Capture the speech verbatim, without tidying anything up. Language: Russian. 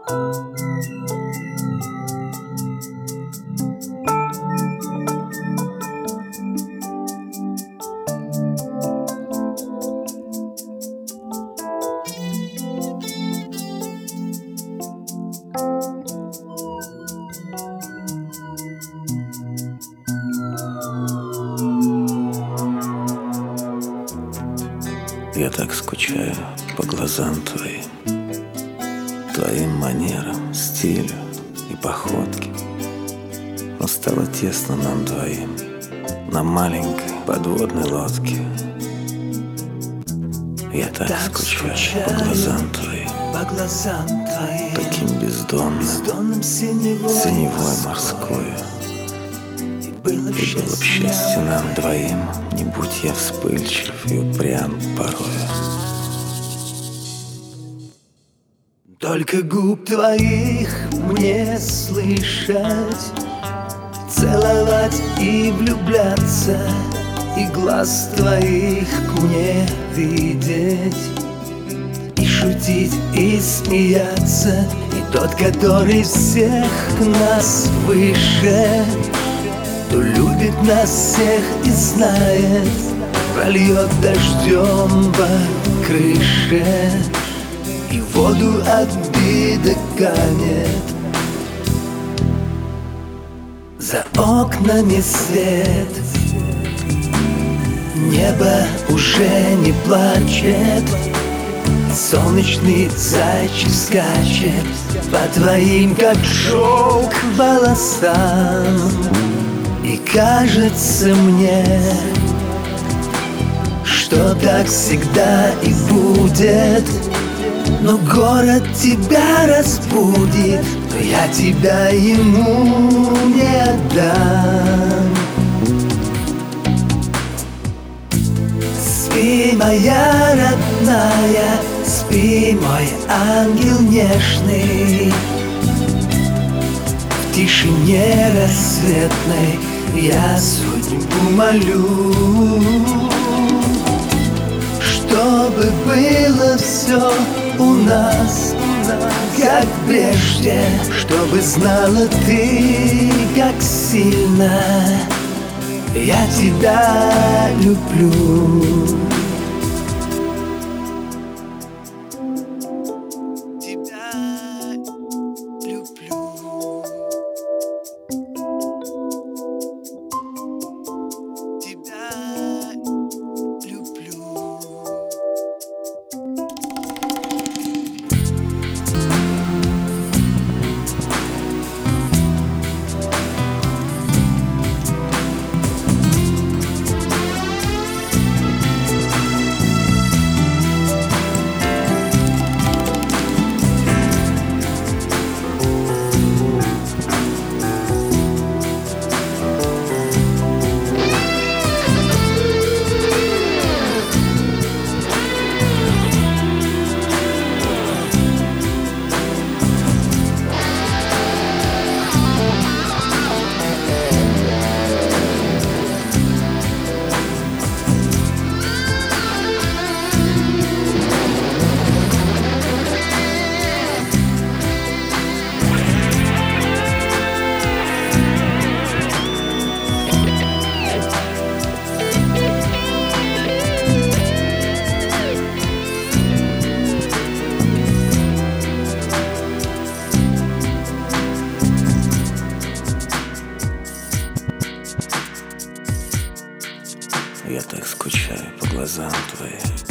Я так скучаю по глазам твоим, твоим манерам, стилю и походке. Но стало тесно нам двоим на маленькой подводной лодке. Я так, так скучаю, скучаю по глазам твоим, по глазам твоим, таким бездонным, бездонным синевой, синевой морской. Было б И было б счастье нам двоим, не будь я вспыльчив и упрям порою. Только губ твоих мне слышать, целовать и влюбляться, и глаз твоих мне видеть, и шутить, и смеяться, и тот, который всех нас выше, кто любит нас всех и знает, прольет дождем по крыше и воду от обиды канет. За окнами свет, небо уже не плачет, солнечный зайчик скачет по твоим, как шелк, волосам. И кажется мне, что так всегда и будет. Но город тебя разбудит, но я тебя ему не отдам. Спи, моя родная, спи, мой ангел нежный. В тишине рассветной я судьбу молю, чтобы было все у нас, как прежде, чтобы знала ты, как сильно я тебя люблю. Я так скучаю по глазам твоим,